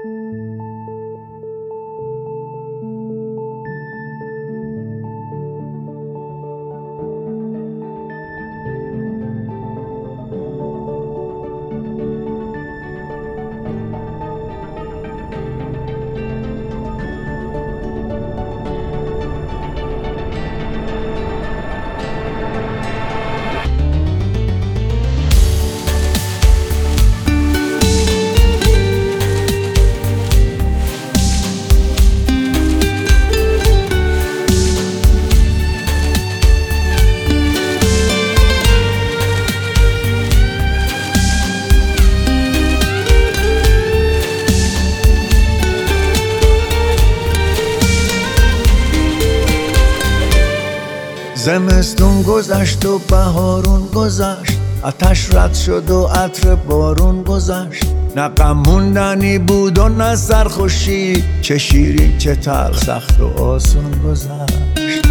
زمستون گذشت و بهارون گذشت، آتش رد شد و عطر بارون گذشت. نه غم موندنی بود و نه سرخوشی، چه شیرین چه تلخ، سخت و آسون گذشت.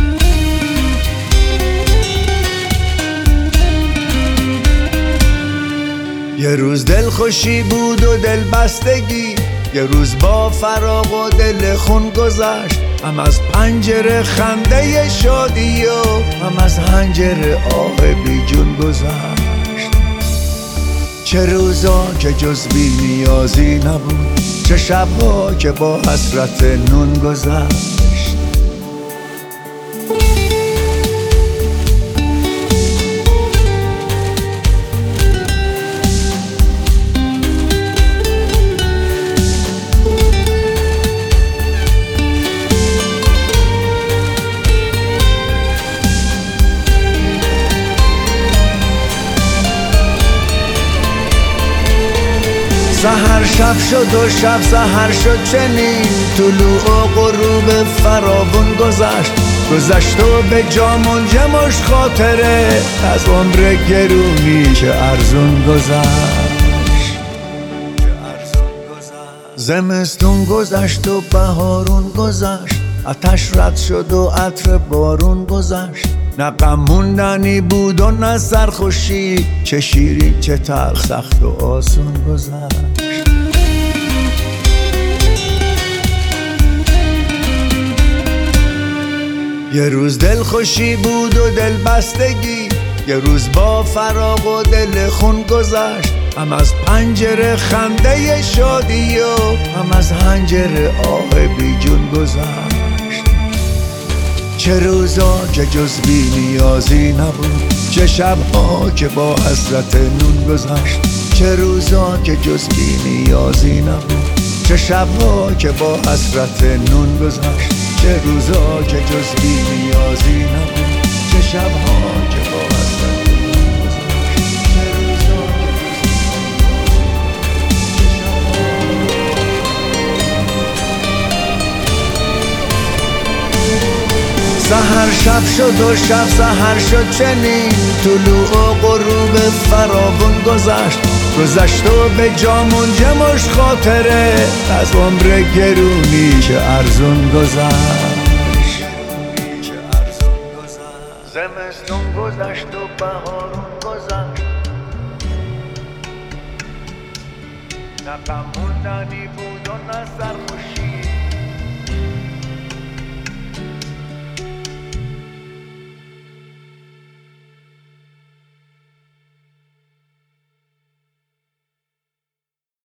یه روز دلخوشی بود و دلبستگی، یه روز با فراق و دل خون گذشت. هم از پنجره خنده شادی و هم از حنجره آه بی جون گذشت. چه روزا که جز بی نیازی نبود، چه شبها که با حسرت نون گذشت. سحر شب شد و شب سحر شد چنین، طلوع و غروب فراوون گذشت. گذشت و به جا منجمش خاطره، از عمر گرونی که ارزون گذشت. زمستون گذشت و بهارون گذشت، آتش رد شد و عطر بارون گذشت. نه غم موندنی بود و نه سرخوشی، چه شیرین چه تلخ، سخت و آسون گذشت. یه روز دلخوشی بود و دلبستگی، یه روز با فراق و دل خون گذشت. هم از پنجره خنده شادی و هم از حنجره آه بی جون گذشت. چه روزا که جز بی نیازی نبود، چه شبها که با حسرت نون گذشت. چه روزا که جز بی نیازی نبود، چه شبها که با حسرت نون گذشت. چه روزا که جز بی نیازی نبود، چه شبها که با حسرت نون گذشت. چه روزا که سحر شب شد و شب سحر شد چنین، طلوع و غروب فراوون گذشت. گذشت و به جا منجمش خاطره، از عمر گرونی که ارزون گذشت. زمستون گذشت و بهارون گذشت، نه غم موندنی بود و نه سرخوشی.